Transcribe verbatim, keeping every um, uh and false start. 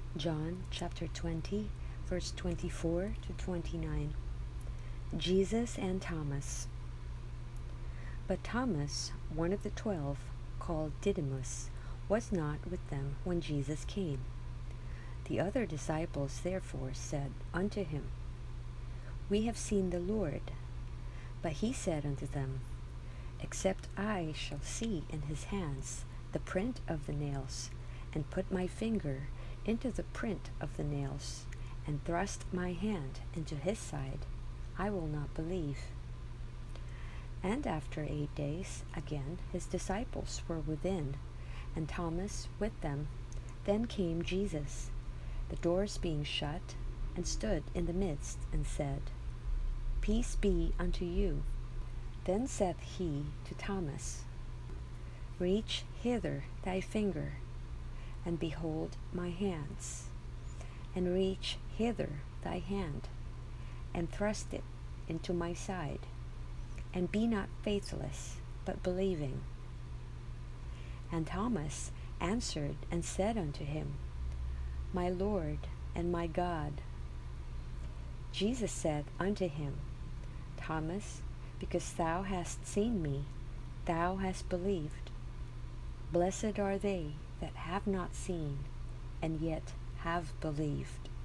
John chapter twenty, verse twenty-four to twenty-nine. Jesus and Thomas. But Thomas, one of the twelve, called Didymus, was not with them when Jesus came. The other disciples therefore said unto him, We have seen the Lord. But he said unto them, Except I shall see in his hands the print of the nails, and put my finger into the print of the nails, and thrust my hand into his side, I will not believe. And after eight days again his disciples were within, and Thomas with them. Then came Jesus, the doors being shut, and stood in the midst, and said, Peace be unto you. Then saith he to Thomas, Reach hither thy finger, and behold my hands, and reach hither thy hand, and thrust it into my side, and be not faithless, but believing. And Thomas answered and said unto him, My Lord and my God. Jesus said unto him, Thomas, because thou hast seen me, thou hast believed. Blessed are they that have not seen, and yet have believed.